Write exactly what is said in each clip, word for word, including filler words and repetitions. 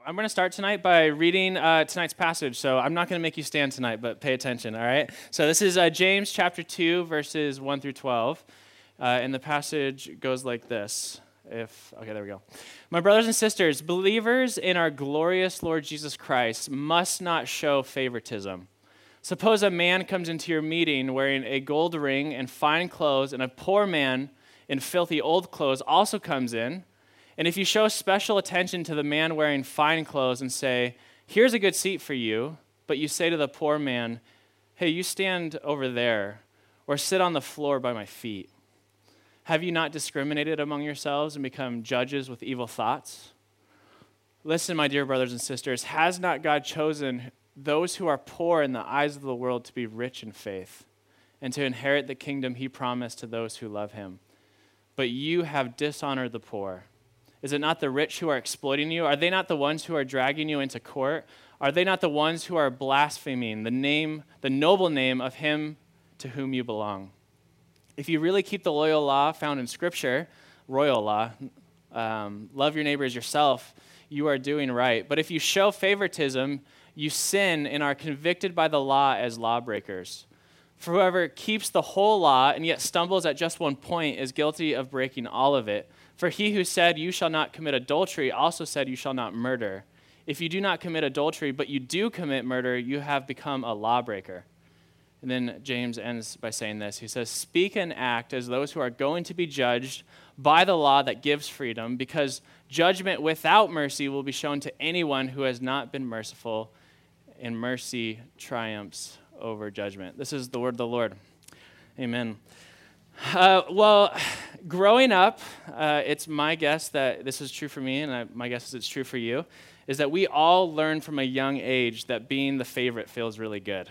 I'm going to start tonight by reading uh, tonight's passage. So I'm not going to make you stand tonight, but pay attention, all right? So this is uh, James chapter two, verses one through twelve. Uh, and the passage goes like this. If Okay, there we go. My brothers and sisters, believers in our glorious Lord Jesus Christ must not show favoritism. Suppose a man comes into your meeting wearing a gold ring and fine clothes, and a poor man in filthy old clothes also comes in. And if you show special attention to the man wearing fine clothes and say, "Here's a good seat for you," but you say to the poor man, "Hey, you stand over there," or "Sit on the floor by my feet," have you not discriminated among yourselves and become judges with evil thoughts? Listen, my dear brothers and sisters, has not God chosen those who are poor in the eyes of the world to be rich in faith and to inherit the kingdom he promised to those who love him? But you have dishonored the poor. Is it not the rich who are exploiting you? Are they not the ones who are dragging you into court? Are they not the ones who are blaspheming the name, the noble name of him to whom you belong? If you really keep the loyal law found in Scripture, royal law, um, love your neighbor as yourself, you are doing right. But if you show favoritism, you sin and are convicted by the law as lawbreakers. For whoever keeps the whole law and yet stumbles at just one point is guilty of breaking all of it. For he who said, "You shall not commit adultery," also said, "You shall not murder." If you do not commit adultery, but you do commit murder, you have become a lawbreaker. And then James ends by saying this. He says, "Speak and act as those who are going to be judged by the law that gives freedom, because judgment without mercy will be shown to anyone who has not been merciful, and mercy triumphs over judgment." This is the word of the Lord. Amen. Uh, well, growing up, uh, it's my guess that this is true for me, and I, my guess is it's true for you, is that we all learn from a young age that being the favorite feels really good.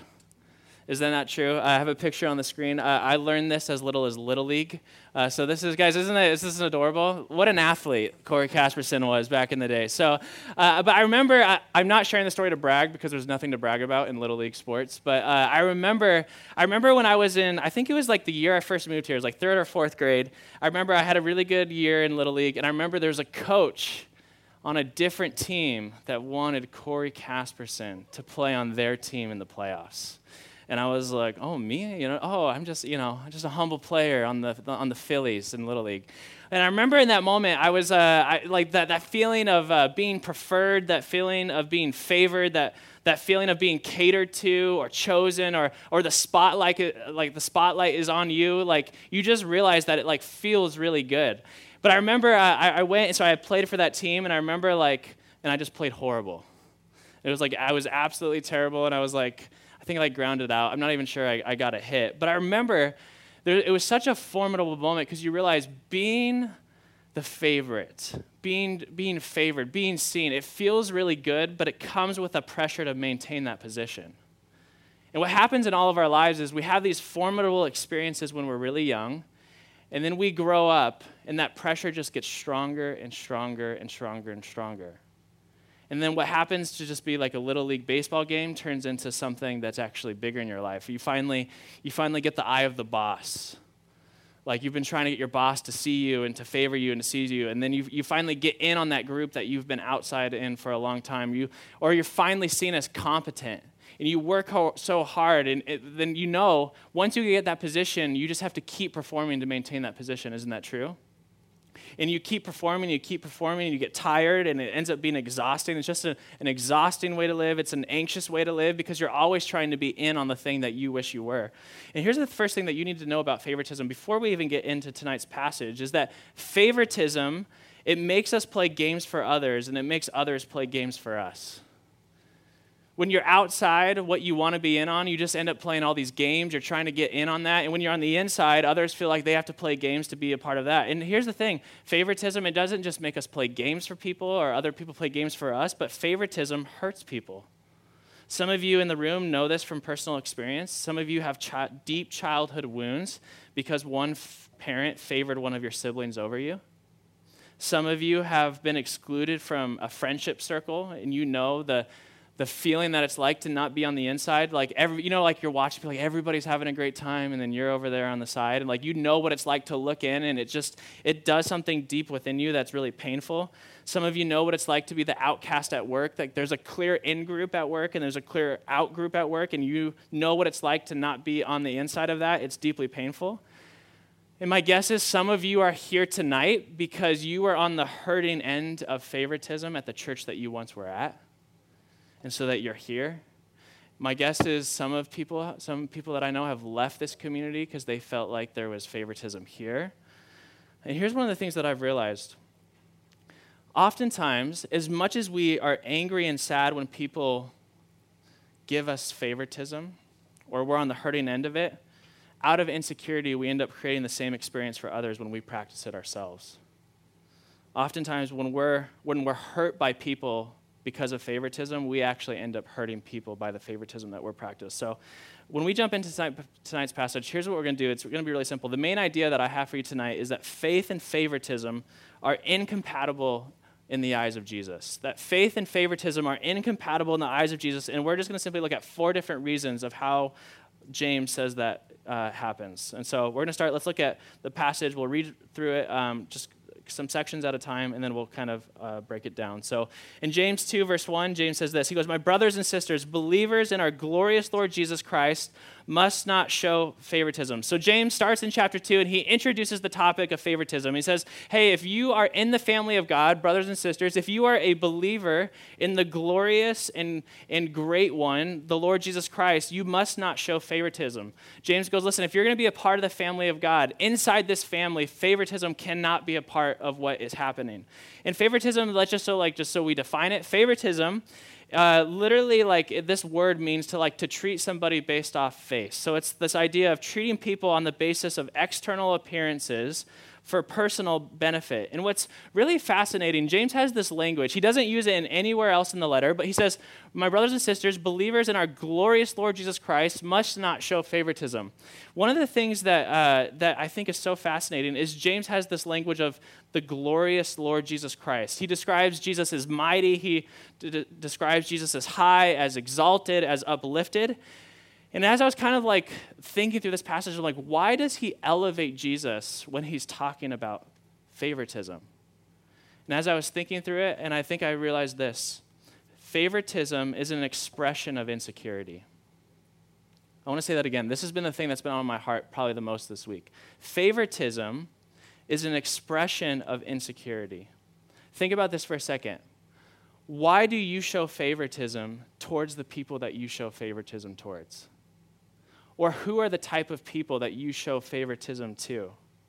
Is that not true? I have a picture on the screen. Uh, I learned this as little as Little League. Uh, so this is, guys, isn't it? This is adorable. What an athlete Corey Casperson was back in the day. So, uh, but I remember, I, I'm not sharing the story to brag because there's nothing to brag about in Little League sports. But uh, I remember, I remember when I was in, I think it was like the year I first moved here. It was like third or fourth grade. I remember I had a really good year in Little League, and I remember there was a coach on a different team that wanted Corey Casperson to play on their team in the playoffs. And I was like, "Oh, me? You know, oh, I'm just, you know, just a humble player on the on the Phillies in Little League." And I remember in that moment, I was uh, I, like that that feeling of uh, being preferred, that feeling of being favored, that that feeling of being catered to or chosen, or or the spotlight, like the spotlight is on you. Like you just realize that it like feels really good. But I remember I, I went, and so I played for that team, and I remember like, and I just played horrible. It was like I was absolutely terrible, and I was like, I think I like grounded out. I'm not even sure I, I got a hit. But I remember there, it was such a formidable moment because you realize being the favorite, being being favored, being seen, it feels really good, but it comes with a pressure to maintain that position. And what happens in all of our lives is we have these formidable experiences when we're really young, and then we grow up, and that pressure just gets stronger and stronger and stronger and stronger. And then what happens to just be like a Little League baseball game turns into something that's actually bigger in your life. You finally, you finally get the eye of the boss. Like you've been trying to get your boss to see you and to favor you and to see you, and then you you finally get in on that group that you've been outside in for a long time. You or you're finally seen as competent, and you work ho- so hard, and it, then you know once you get that position, you just have to keep performing to maintain that position. Isn't that true? And you keep performing, you keep performing, and you get tired, and it ends up being exhausting. It's just a, an exhausting way to live. It's an anxious way to live because you're always trying to be in on the thing that you wish you were. And here's the first thing that you need to know about favoritism before we even get into tonight's passage is that favoritism, it makes us play games for others, and it makes others play games for us. When you're outside what you want to be in on, you just end up playing all these games. You're trying to get in on that. And when you're on the inside, others feel like they have to play games to be a part of that. And here's the thing. Favoritism, it doesn't just make us play games for people or other people play games for us, but favoritism hurts people. Some of you in the room know this from personal experience. Some of you have chi- deep childhood wounds because one f- parent favored one of your siblings over you. Some of you have been excluded from a friendship circle, and you know the the feeling that it's like to not be on the inside. Like, every, you know, like you're watching, like everybody's having a great time, and then you're over there on the side, and like you know what it's like to look in, and it just, it does something deep within you that's really painful. Some of you know what it's like to be the outcast at work. Like there's a clear in-group at work, and there's a clear out-group at work, and you know what it's like to not be on the inside of that. It's deeply painful. And my guess is some of you are here tonight because you were on the hurting end of favoritism at the church that you once were at. And so that you're here. My guess is some of people, some people that I know have left this community because they felt like there was favoritism here. And here's one of the things that I've realized. Oftentimes, as much as we are angry and sad when people give us favoritism, or we're on the hurting end of it, out of insecurity, we end up creating the same experience for others when we practice it ourselves. Oftentimes, when we're when we're hurt by people because of favoritism, we actually end up hurting people by the favoritism that we're practiced. So when we jump into tonight, tonight's passage, here's what we're going to do. It's going to be really simple. The main idea that I have for you tonight is that faith and favoritism are incompatible in the eyes of Jesus. That faith and favoritism are incompatible in the eyes of Jesus, and we're just going to simply look at four different reasons of how James says that uh, happens. And so we're going to start. Let's look at the passage. We'll read through it um, just some sections at a time, and then we'll kind of uh, break it down. So in James two, verse one, James says this. He goes, "My brothers and sisters, believers in our glorious Lord Jesus Christ must not show favoritism." So James starts in chapter two, and he introduces the topic of favoritism. He says, hey, if you are in the family of God, brothers and sisters, if you are a believer in the glorious and, and great one, the Lord Jesus Christ, you must not show favoritism. James goes, listen, if you're going to be a part of the family of God, inside this family, favoritism cannot be a part of what is happening. And favoritism, let's just so like just so we define it, favoritism Uh, literally, like, this word means to, like, to treat somebody based off face. So it's this idea of treating people on the basis of external appearances for personal benefit. And what's really fascinating, James has this language. He doesn't use it in anywhere else in the letter, but he says, my brothers and sisters, believers in our glorious Lord Jesus Christ must not show favoritism. One of the things that uh, that I think is so fascinating is James has this language of the glorious Lord Jesus Christ. He describes Jesus as mighty. He d- d- describes Jesus as high, as exalted, as uplifted. And as I was kind of like thinking through this passage, I'm like, why does he elevate Jesus when he's talking about favoritism? And as I was thinking through it, and I think I realized this, favoritism is an expression of insecurity. I want to say that again. This has been the thing that's been on my heart probably the most this week. Favoritism is an expression of insecurity. Think about this for a second. Why do you show favoritism towards the people that you show favoritism towards? Or who are the type of people that you show favoritism to?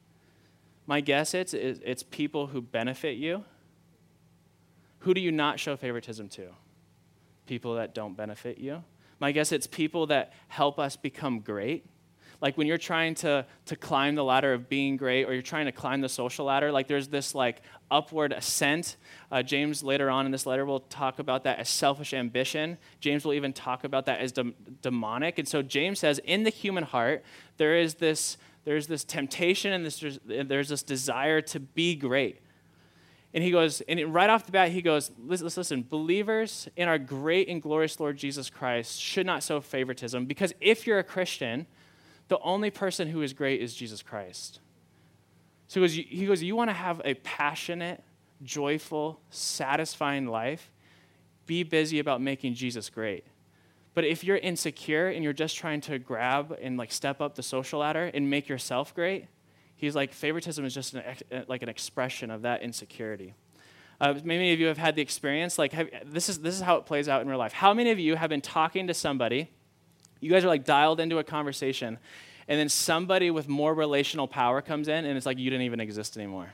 My guess is it's people who benefit you. Who do you not show favoritism to? People that don't benefit you. My guess it's people that help us become great. Like when you're trying to, to climb the ladder of being great, or you're trying to climb the social ladder, like there's this like upward ascent. Uh, James later on in this letter will talk about that as selfish ambition. James will even talk about that as de- demonic. And so James says, in the human heart, there is this there's this temptation and this, there's this desire to be great. And he goes, and right off the bat, he goes, listen, listen, believers in our great and glorious Lord Jesus Christ should not show favoritism, because if you're a Christian, the only person who is great is Jesus Christ. So he goes, he goes, you want to have a passionate, joyful, satisfying life? Be busy about making Jesus great. But if you're insecure and you're just trying to grab and like step up the social ladder and make yourself great, he's like, favoritism is just an, like an expression of that insecurity. Uh, many of you have had the experience, like have, this is this is how it plays out in real life. How many of you have been talking to somebody? You guys are like dialed into a conversation, and then somebody with more relational power comes in, and it's like you didn't even exist anymore.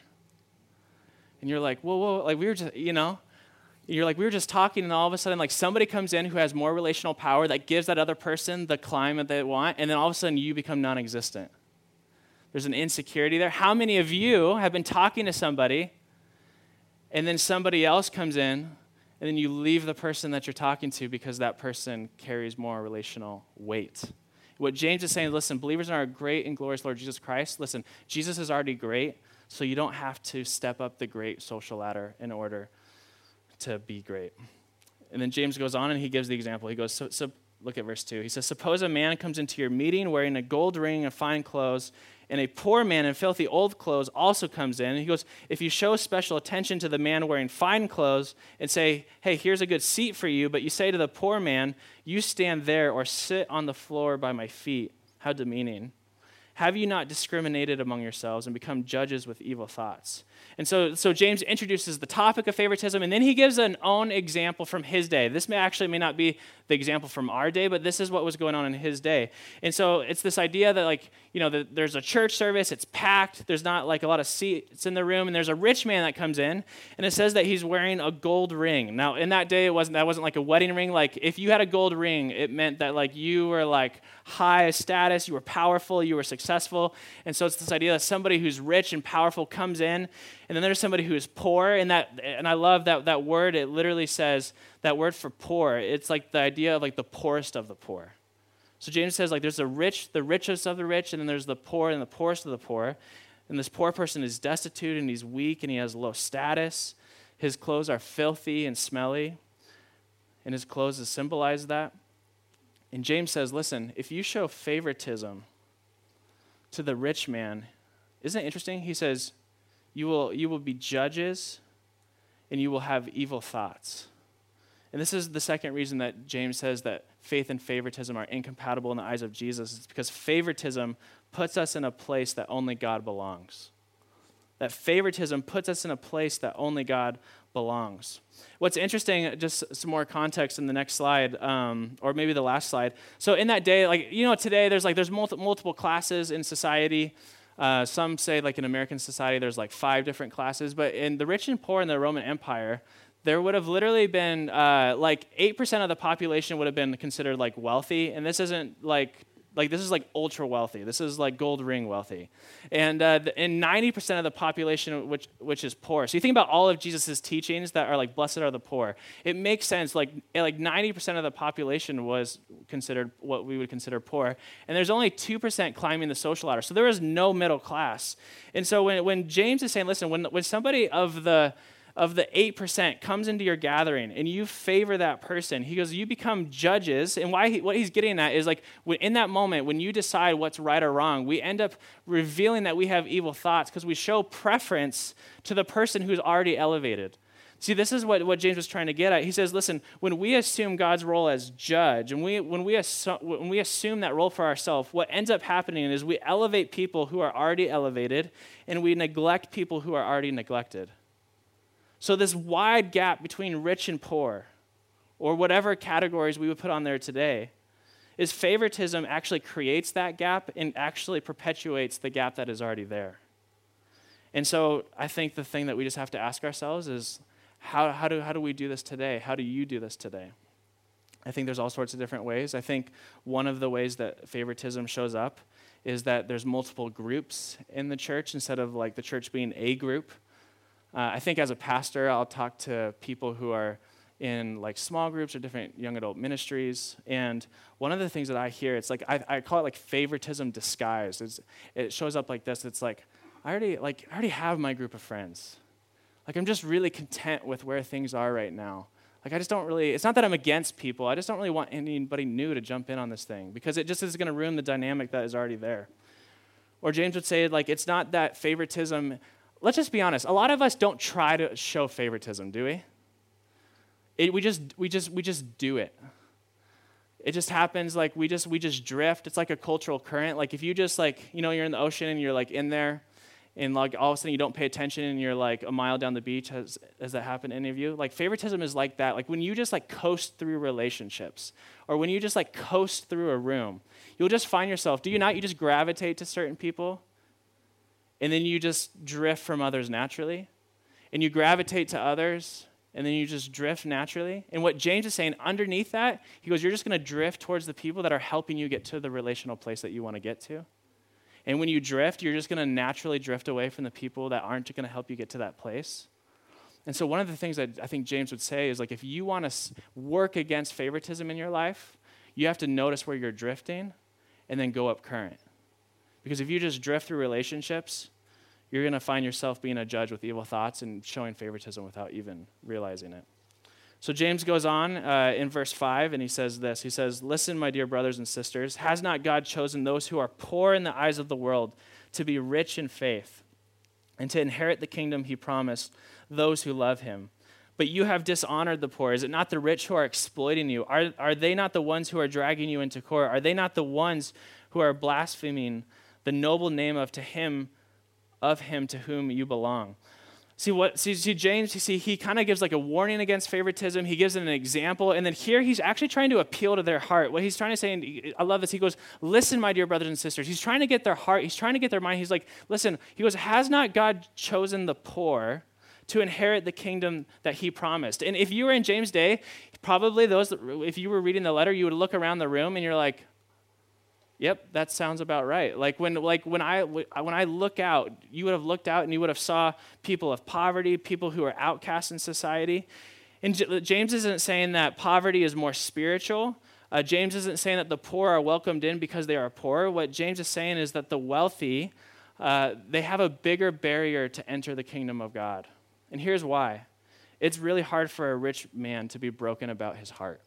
And you're like, whoa, whoa, like we were just, you know, you're like, we were just talking, and all of a sudden, like somebody comes in who has more relational power that gives that other person the climb that they want, and then all of a sudden you become non-existent. There's an insecurity there. How many of you have been talking to somebody, and then somebody else comes in, and then you leave the person that you're talking to because that person carries more relational weight? What James is saying, listen, believers in our great and glorious Lord Jesus Christ, listen, Jesus is already great, so you don't have to step up the great social ladder in order to be great. And then James goes on and he gives the example. He goes, so, so look at verse two. He says, suppose a man comes into your meeting wearing a gold ring and fine clothes, and a poor man in filthy old clothes also comes in. And he goes, if you show special attention to the man wearing fine clothes and say, hey, here's a good seat for you, but you say to the poor man, you stand there or sit on the floor by my feet, how demeaning. Have you not discriminated among yourselves and become judges with evil thoughts? And so, so James introduces the topic of favoritism, and then he gives an own example from his day. This may actually may not be the example from our day, but this is what was going on in his day. And so it's this idea that, like, you know, the, there's a church service, it's packed, there's not like a lot of seats in the room, and there's a rich man that comes in, and it says that he's wearing a gold ring. Now, in that day, it wasn't that wasn't like a wedding ring. Like, if you had a gold ring, it meant that, like, you were like high status, you were powerful, you were successful. And so it's this idea that somebody who's rich and powerful comes in, and then there's somebody who is poor, and that, and I love that that word. It literally says that word for poor. It's like the idea of like the poorest of the poor. So James says, like, there's the rich, the richest of the rich, and then there's the poor and the poorest of the poor. And this poor person is destitute, and he's weak, and he has low status. His clothes are filthy and smelly, and his clothes symbolize that. And James says, listen, if you show favoritism to the rich man, isn't it interesting? He says, you will you will be judges, and you will have evil thoughts. And this is the second reason that James says that faith and favoritism are incompatible in the eyes of Jesus. It's because favoritism puts us in a place that only God belongs. That favoritism puts us in a place that only God belongs. What's interesting, just some more context in the next slide, um, or maybe the last slide. So in that day, like, you know, today there's like there's multi- multiple classes in society. Uh, some say, like, in American society, there's like five different classes. But in the rich and poor in the Roman Empire, there would have literally been uh, like eight percent of the population would have been considered like wealthy. And this isn't like, like this is like ultra wealthy. This is like gold ring wealthy. And uh, the, and ninety percent of the population, which which is poor. So you think about all of Jesus' teachings that are like, blessed are the poor. It makes sense, like, like ninety percent of the population was considered what we would consider poor. And there's only two percent climbing the social ladder. So there is no middle class. And so when, when James is saying, listen, when, when somebody of the of the eight percent comes into your gathering and you favor that person, he goes, you become judges. And why he, what he's getting at is, like, in that moment, when you decide what's right or wrong, we end up revealing that we have evil thoughts because we show preference to the person who's already elevated. See, this is what, what James was trying to get at. He says, listen, when we assume God's role as judge, and we, when, we assu- when we assume that role for ourselves, what ends up happening is we elevate people who are already elevated, and we neglect people who are already neglected. So this wide gap between rich and poor, or whatever categories we would put on there today, is favoritism actually creates that gap and actually perpetuates the gap that is already there. And so I think the thing that we just have to ask ourselves is, how, how, do, how do we do this today? How do you do this today? I think there's all sorts of different ways. I think one of the ways that favoritism shows up is that there's multiple groups in the church instead of like the church being a group. Uh, I think as a pastor, I'll talk to people who are in like small groups or different young adult ministries. And one of the things that I hear, it's like, I, I call it like favoritism disguised. It's, it shows up like this. It's like, I already like I already have my group of friends. Like, I'm just really content with where things are right now. Like, I just don't really, it's not that I'm against people. I just don't really want anybody new to jump in on this thing because it just is going to ruin the dynamic that is already there. Or James would say, like, it's not that favoritism. Let's just be honest. A lot of us don't try to show favoritism, do we? It, we just we just we just do it. It just happens. Like we just we just drift. It's like a cultural current. Like if you just like you know you're in the ocean and you're like in there, and like all of a sudden you don't pay attention and you're like a mile down the beach. Has has that happened to any of you? Like favoritism is like that. Like when you just like coast through relationships, or when you just like coast through a room, you'll just find yourself. Do you not? You just gravitate to certain people. And then you just drift from others naturally. And you gravitate to others, and then you just drift naturally. And what James is saying, underneath that, he goes, you're just going to drift towards the people that are helping you get to the relational place that you want to get to. And when you drift, you're just going to naturally drift away from the people that aren't going to help you get to that place. And so one of the things that I think James would say is, like, if you want to work against favoritism in your life, you have to notice where you're drifting and then go up current. Because if you just drift through relationships, you're going to find yourself being a judge with evil thoughts and showing favoritism without even realizing it. So James goes on uh, in verse five, and he says this. He says, "Listen, my dear brothers and sisters, has not God chosen those who are poor in the eyes of the world to be rich in faith and to inherit the kingdom he promised those who love him? But you have dishonored the poor. Is it not the rich who are exploiting you? Are, are they not the ones who are dragging you into court? Are they not the ones who are blaspheming the noble name of to him, of him to whom you belong?" See what? See, see James. You see, he kind of gives like a warning against favoritism. He gives an example, and then here he's actually trying to appeal to their heart. What he's trying to say, and I love this. He goes, "Listen, my dear brothers and sisters." He's trying to get their heart. He's trying to get their mind. He's like, "Listen." He goes, "Has not God chosen the poor to inherit the kingdom that he promised?" And if you were in James' day, probably those. If you were reading the letter, you would look around the room, and you're like, "Yep, that sounds about right." Like when, like when I when I look out, you would have looked out and you would have saw people of poverty, people who are outcasts in society. And J- James isn't saying that poverty is more spiritual. Uh, James isn't saying that the poor are welcomed in because they are poor. What James is saying is that the wealthy, uh, they have a bigger barrier to enter the kingdom of God. And here's why: it's really hard for a rich man to be broken about his heart.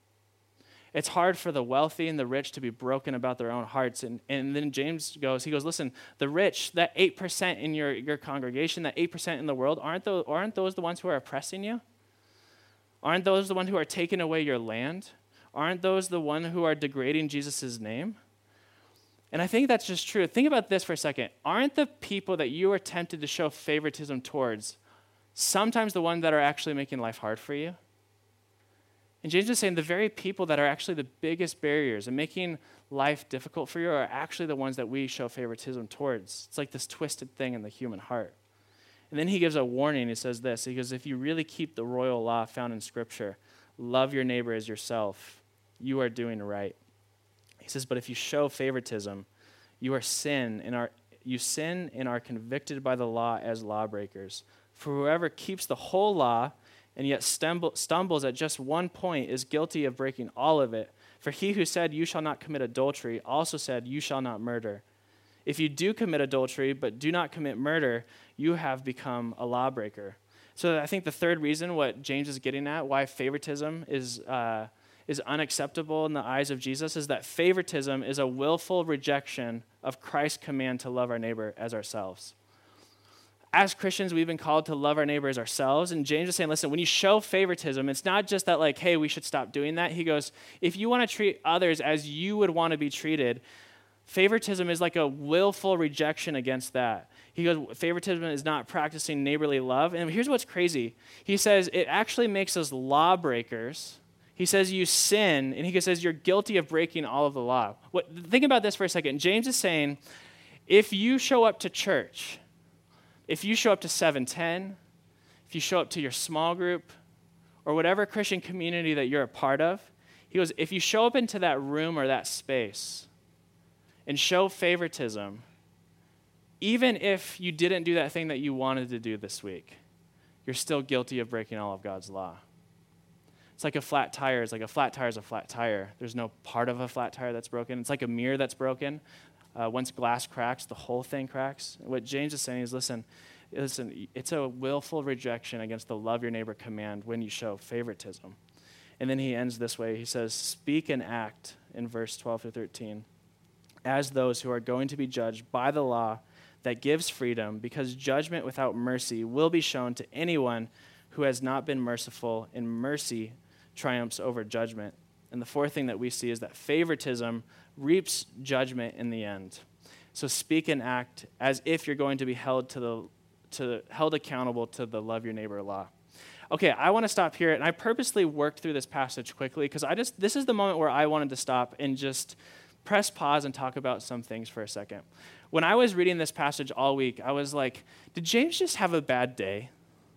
It's hard for the wealthy and the rich to be broken about their own hearts. And, and then James goes, he goes, "Listen, the rich, that eight percent in your, your congregation, that eight percent in the world, aren't those, aren't those the ones who are oppressing you? Aren't those the ones who are taking away your land? Aren't those the one who are degrading Jesus' name?" And I think that's just true. Think about this for a second. Aren't the people that you are tempted to show favoritism towards sometimes the ones that are actually making life hard for you? And James is saying the very people that are actually the biggest barriers and making life difficult for you are actually the ones that we show favoritism towards. It's like this twisted thing in the human heart. And then he gives a warning. He says this. He goes, "If you really keep the royal law found in Scripture, love your neighbor as yourself, you are doing right." He says, "But if you show favoritism, you are sin and are you sin and are convicted by the law as lawbreakers. For whoever keeps the whole law and yet stumble, stumbles at just one point is guilty of breaking all of it. For he who said, 'You shall not commit adultery,' also said, 'You shall not murder.' If you do commit adultery but do not commit murder, you have become a lawbreaker." So I think the third reason what James is getting at, why favoritism is uh, is unacceptable in the eyes of Jesus, is that favoritism is a willful rejection of Christ's command to love our neighbor as ourselves. As Christians, we've been called to love our neighbor as ourselves. And James is saying, listen, when you show favoritism, it's not just that like, hey, we should stop doing that. He goes, if you want to treat others as you would want to be treated, favoritism is like a willful rejection against that. He goes, favoritism is not practicing neighborly love. And here's what's crazy. He says it actually makes us lawbreakers. He says you sin, and he says you're guilty of breaking all of the law. What, think about this for a second. James is saying, if you show up to church, if you show up to seven ten, if you show up to your small group, or whatever Christian community that you're a part of, he goes, if you show up into that room or that space and show favoritism, even if you didn't do that thing that you wanted to do this week, you're still guilty of breaking all of God's law. It's like a flat tire. It's like a flat tire is a flat tire. There's no part of a flat tire that's broken. It's like a mirror that's broken. Uh, once glass cracks, the whole thing cracks. What James is saying is, listen, listen, it's a willful rejection against the love your neighbor command when you show favoritism. And then he ends this way. He says, speak and act in verse twelve through thirteen as those who are going to be judged by the law that gives freedom, because judgment without mercy will be shown to anyone who has not been merciful, and mercy triumphs over judgment. And the fourth thing that we see is that favoritism reaps judgment in the end. So speak and act as if you're going to be held to the to held accountable to the love your neighbor law. Okay, I want to stop here, and I purposely worked through this passage quickly because I just this is the moment where I wanted to stop and just press pause and talk about some things for a second. When I was reading this passage all week, I was like, did James just have a bad day?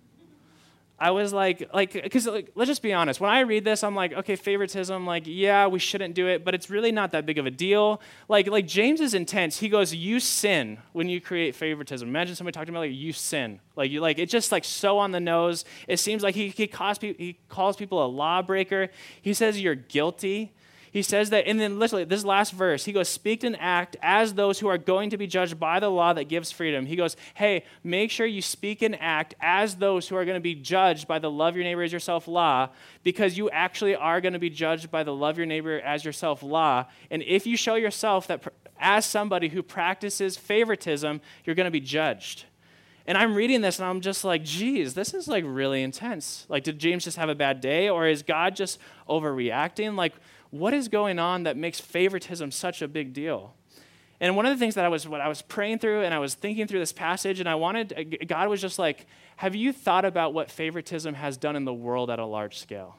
I was like, like, because like, let's just be honest. When I read this, I'm like, okay, favoritism, like, yeah, we shouldn't do it, but it's really not that big of a deal. Like, like James is intense. He goes, you sin when you create favoritism. Imagine somebody talking about like, you sin. Like, you like, it's just like so on the nose. It seems like he he calls people he calls people a lawbreaker. He says you're guilty. He says that, and then literally this last verse, he goes, speak and act as those who are going to be judged by the law that gives freedom. He goes, hey, make sure you speak and act as those who are going to be judged by the love your neighbor as yourself law, because you actually are going to be judged by the love your neighbor as yourself law. And if you show yourself that pr- as somebody who practices favoritism, you're going to be judged. And I'm reading this and I'm just like, geez, this is like really intense. Like, did James just have a bad day, or is God just overreacting? Like, what is going on that makes favoritism such a big deal? And one of the things that I was, what I was praying through and I was thinking through this passage, and I wanted, God was just like, have you thought about what favoritism has done in the world at a large scale?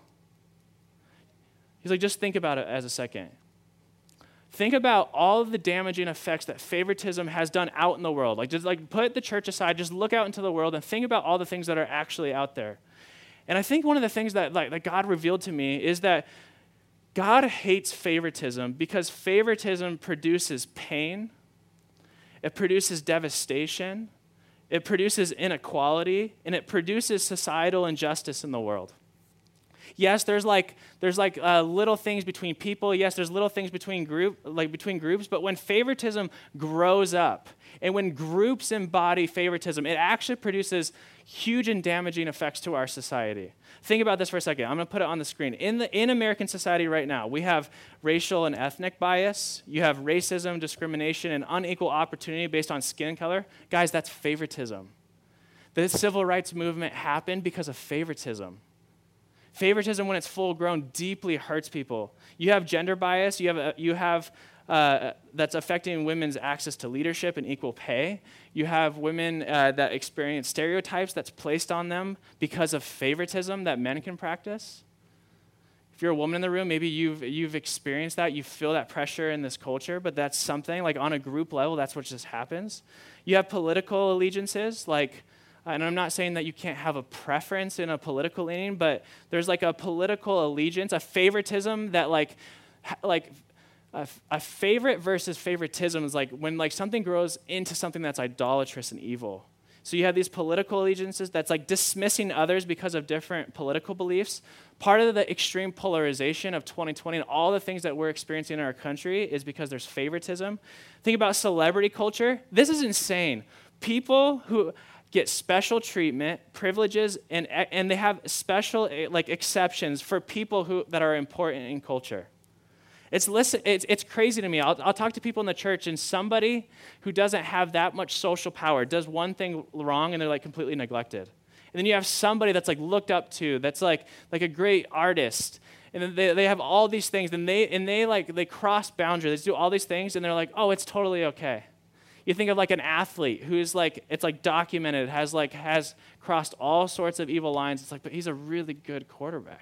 He's like, just think about it as a second. Think about all of the damaging effects that favoritism has done out in the world. Like, just like put the church aside, just look out into the world and think about all the things that are actually out there. And I think one of the things that, like, that God revealed to me is that God hates favoritism because favoritism produces pain, it produces devastation, it produces inequality, and it produces societal injustice in the world. Yes, there's like there's like uh, little things between people. Yes, there's little things between group like between groups. But when favoritism grows up, and when groups embody favoritism, it actually produces huge and damaging effects to our society. Think about this for a second. I'm going to put it on the screen. In the in American society right now, we have racial and ethnic bias. You have racism, discrimination, and unequal opportunity based on skin color. Guys, that's favoritism. The civil rights movement happened because of favoritism. Favoritism, when it's full grown, deeply hurts people. You have gender bias. You have a, you have uh, that's affecting women's access to leadership and equal pay. You have women uh, that experience stereotypes that's placed on them because of favoritism that men can practice. If you're a woman in the room, maybe you've you've experienced that. You feel that pressure in this culture, but that's something like on a group level. That's what just happens. You have political allegiances, like. And I'm not saying that you can't have a preference in a political leaning, but there's like a political allegiance, a favoritism that like, like a, a favorite versus favoritism is like when like something grows into something that's idolatrous and evil. So you have these political allegiances that's like dismissing others because of different political beliefs. Part of the extreme polarization of twenty twenty and all the things that we're experiencing in our country is because there's favoritism. Think about celebrity culture. This is insane. People who get special treatment, privileges, and and they have special like exceptions for people who that are important in culture. It's listen, it's it's crazy to me. I'll I'll talk to people in the church, and somebody who doesn't have that much social power does one thing wrong, and they're like completely neglected. And then you have somebody that's like looked up to, that's like like a great artist, and then they they have all these things, and they and they like they cross boundaries, they do all these things, and they're like, oh, it's totally okay. You think of like an athlete who's like, it's like documented, has like, has crossed all sorts of evil lines. It's like, but he's a really good quarterback.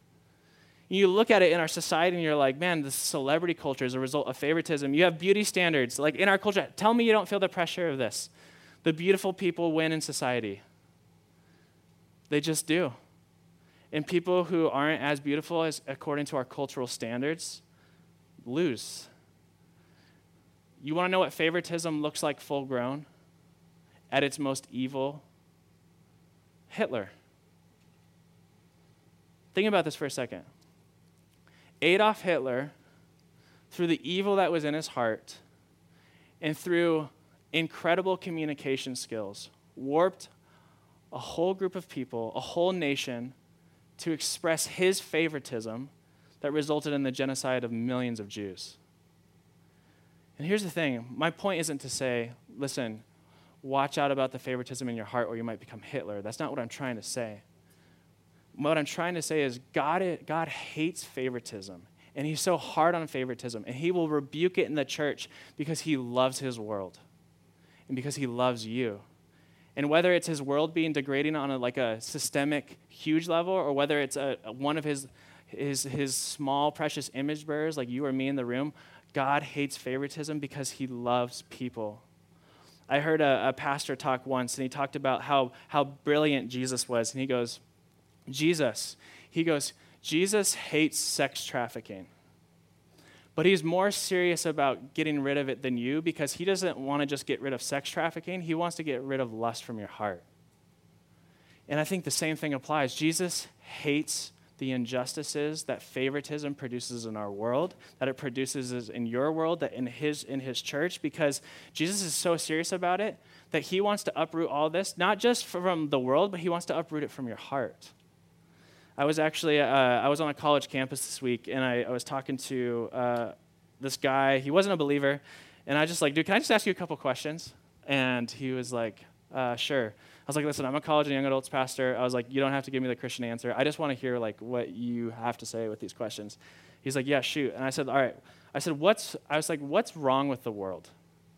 You look at it in our society and you're like, man, this celebrity culture is a result of favoritism. You have beauty standards. Like in our culture, tell me you don't feel the pressure of this. The beautiful people win in society. They just do. And people who aren't as beautiful as according to our cultural standards lose. You want to know what favoritism looks like full grown? At its most evil? Hitler. Think about this for a second. Adolf Hitler, through the evil that was in his heart, and through incredible communication skills, warped a whole group of people, a whole nation, to express his favoritism that resulted in the genocide of millions of Jews. And here's the thing. My point isn't to say, listen, watch out about the favoritism in your heart or you might become Hitler. That's not what I'm trying to say. What I'm trying to say is God, God hates favoritism, and he's so hard on favoritism, and he will rebuke it in the church because he loves his world and because he loves you. And whether it's his world being degrading on a, like a systemic, huge level, or whether it's a, one of his, his, his small, precious image bearers like you or me in the room, God hates favoritism because he loves people. I heard a, a pastor talk once, and he talked about how, how brilliant Jesus was. And he goes, Jesus, he goes, Jesus hates sex trafficking. But he's more serious about getting rid of it than you because he doesn't want to just get rid of sex trafficking. He wants to get rid of lust from your heart. And I think the same thing applies. Jesus hates the injustices that favoritism produces in our world, that it produces in your world, that in his in his church, because Jesus is so serious about it that he wants to uproot all this, not just from the world, but he wants to uproot it from your heart. I was actually, uh, I was on a college campus this week, and I, I was talking to uh, this guy. He wasn't a believer, and I just like, dude, can I just ask you a couple questions? And he was like, uh, sure. I was like, listen, I'm a college and young adults pastor. I was like, you don't have to give me the Christian answer. I just want to hear like what you have to say with these questions. He's like, yeah, shoot. And I said, all right. I said, what's, I was like, what's wrong with the world?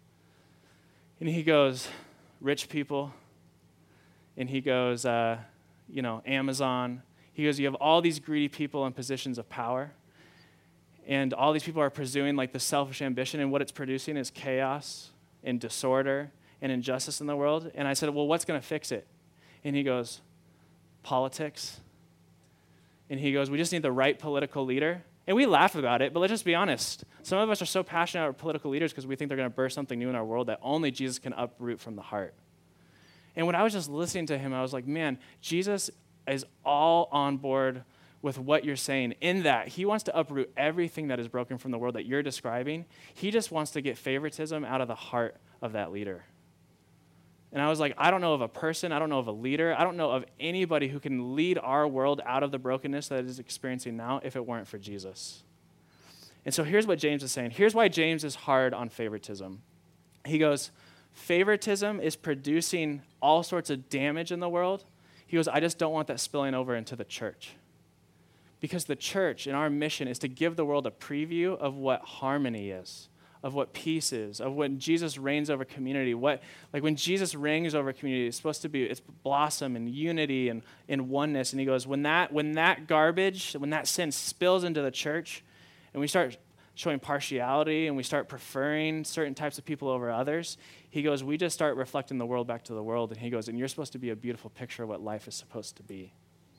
And he goes, rich people. And he goes, uh, you know, Amazon. He goes, you have all these greedy people in positions of power. And all these people are pursuing like the selfish ambition, and what it's producing is chaos and disorder and injustice in the world. And I said, well, what's going to fix it? And he goes, politics. And he goes, we just need the right political leader. And we laugh about it, but let's just be honest. Some of us are so passionate about political leaders because we think they're going to burst something new in our world that only Jesus can uproot from the heart. And when I was just listening to him, I was like, man, Jesus is all on board with what you're saying, in that he wants to uproot everything that is broken from the world that you're describing. He just wants to get favoritism out of the heart of that leader. And I was like, I don't know of a person, I don't know of a leader, I don't know of anybody who can lead our world out of the brokenness that it is experiencing now if it weren't for Jesus. And so here's what James is saying. Here's why James is hard on favoritism. He goes, favoritism is producing all sorts of damage in the world. He goes, I just don't want that spilling over into the church. Because the church and our mission is to give the world a preview of what harmony is, of what peace is, of when Jesus reigns over community. What, like when Jesus reigns over community, it's supposed to be, it's blossom and unity and, and oneness. And he goes, when that, when that garbage, when that sin spills into the church and we start showing partiality and we start preferring certain types of people over others, he goes, we just start reflecting the world back to the world. And he goes, and you're supposed to be a beautiful picture of what life is supposed to be.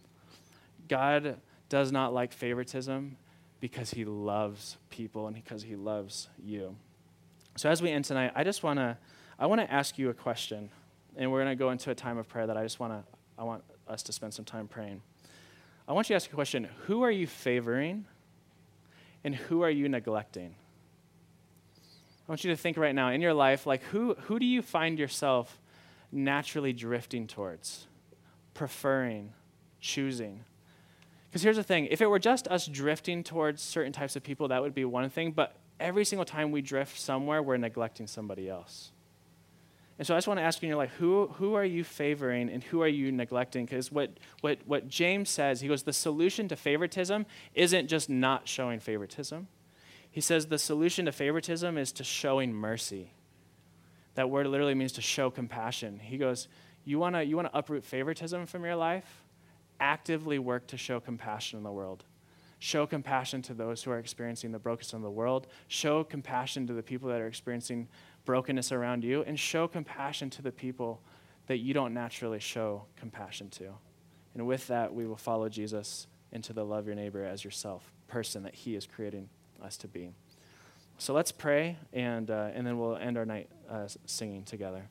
God does not like favoritism because he loves people and because he loves you. So as we end tonight, I just want to I want to ask you a question, and we're going to go into a time of prayer that I just want to I want us to spend some time praying. I want you to ask a question: who are you favoring, and who are you neglecting? I want you to think right now in your life, like who who do you find yourself naturally drifting towards, preferring, choosing? Because here's the thing, if it were just us drifting towards certain types of people, that would be one thing, but every single time we drift somewhere, we're neglecting somebody else. And so I just want to ask you in your life, who, who are you favoring and who are you neglecting? Because what, what, what James says, he goes, the solution to favoritism isn't just not showing favoritism. He says the solution to favoritism is to showing mercy. That word literally means to show compassion. He goes, you want to you want to uproot favoritism from your life? Actively work to show compassion in the world. Show compassion to those who are experiencing the brokenness in the world. Show compassion to the people that are experiencing brokenness around you. And show compassion to the people that you don't naturally show compassion to. And with that, we will follow Jesus into the love your neighbor as yourself person that he is creating us to be. So let's pray, and, uh, and then we'll end our night uh, singing together.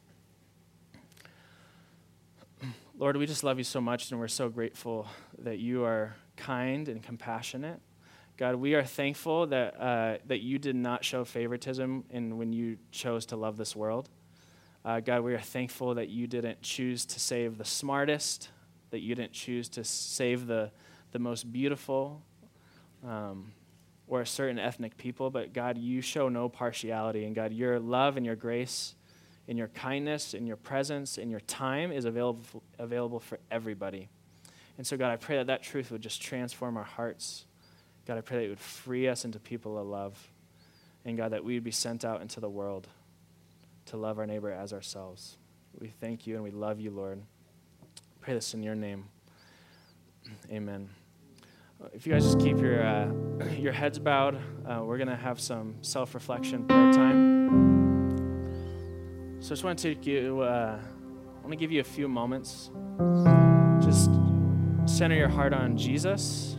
Lord, we just love you so much, and we're so grateful that you are kind and compassionate. God, we are thankful that uh, that you did not show favoritism in when you chose to love this world. Uh, God, we are thankful that you didn't choose to save the smartest, that you didn't choose to save the, the most beautiful um, or a certain ethnic people, but God, you show no partiality, and God, your love and your grace and your kindness and your presence and your time is available available for everybody. And so, God, I pray that that truth would just transform our hearts. God, I pray that it would free us into people of love. And, God, that we would be sent out into the world to love our neighbor as ourselves. We thank you and we love you, Lord. I pray this in your name. Amen. If you guys just keep your, uh, your heads bowed, uh, we're going to have some self-reflection prayer time. So I just want to take you, uh, I want to give you a few moments. Just center your heart on Jesus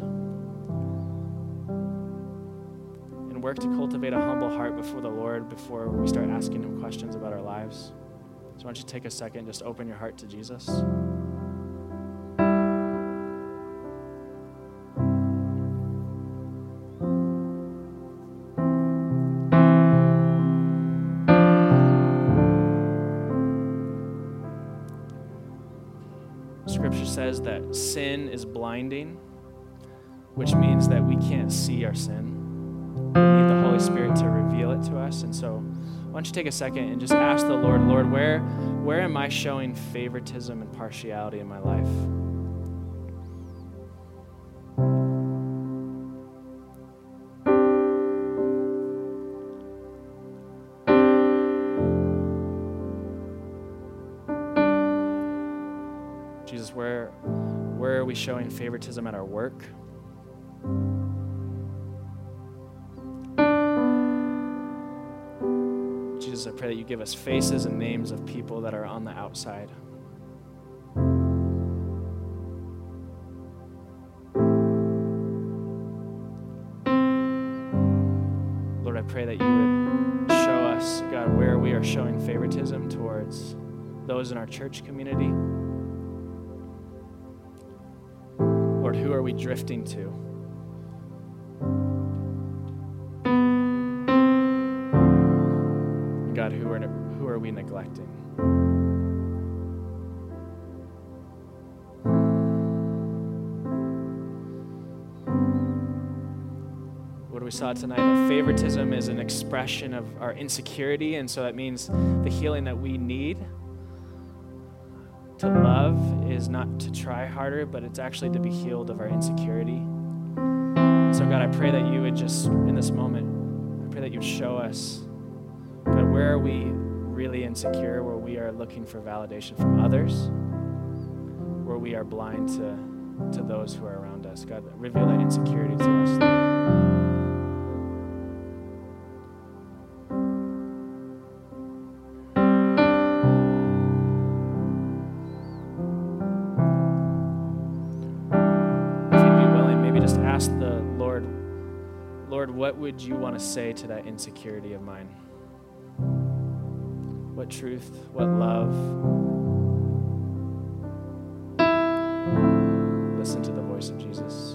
and work to cultivate a humble heart before the Lord before we start asking him questions about our lives. So why don't you take a second, just open your heart to Jesus. says that sin is blinding, which means that we can't see our sin. We need the Holy Spirit to reveal it to us. And so why don't you take a second and just ask the Lord, Lord, where, where am I showing favoritism and partiality in my life? Jesus, where, where are we showing favoritism at our work? Jesus, I pray that you give us faces and names of people that are on the outside. Lord, I pray that you would show us, God, where we are showing favoritism towards those in our church community. Lord, who are we drifting to? God, who are, who are we neglecting? What we saw tonight, that favoritism is an expression of our insecurity, and so that means the healing that we need to love is not to try harder, but it's actually to be healed of our insecurity. So God, I pray that you would just, in this moment, I pray that you'd show us, God, where are we really insecure, where we are looking for validation from others, where we are blind to, to those who are around us. God, reveal that insecurity to us. Ask the Lord, Lord, what would you want to say to that insecurity of mine? What truth, what love? Listen to the voice of Jesus.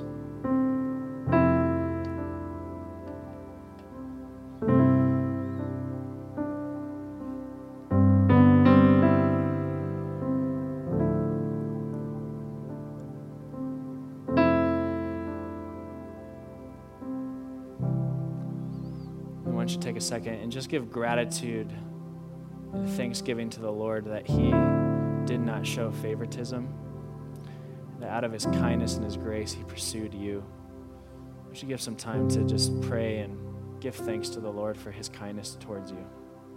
Why don't you take a second and just give gratitude and thanksgiving to the Lord that he did not show favoritism, that out of his kindness and his grace he pursued you. We should give some time to just pray and give thanks to the Lord for his kindness towards you.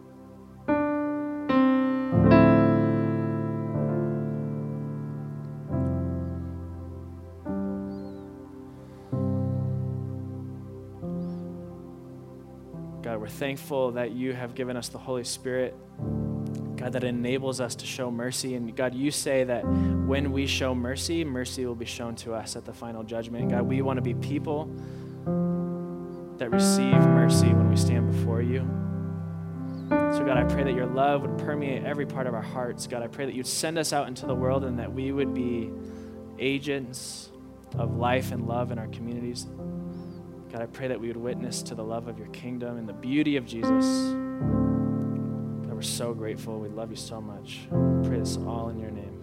God, we're thankful that you have given us the Holy Spirit, God, that enables us to show mercy. And God, you say that when we show mercy, mercy will be shown to us at the final judgment. God, we want to be people that receive mercy when we stand before you. So God, I pray that your love would permeate every part of our hearts. God, I pray that you'd send us out into the world and that we would be agents of life and love in our communities. God, I pray that we would witness to the love of your kingdom and the beauty of Jesus. God, we're so grateful. We love you so much. I pray this all in your name.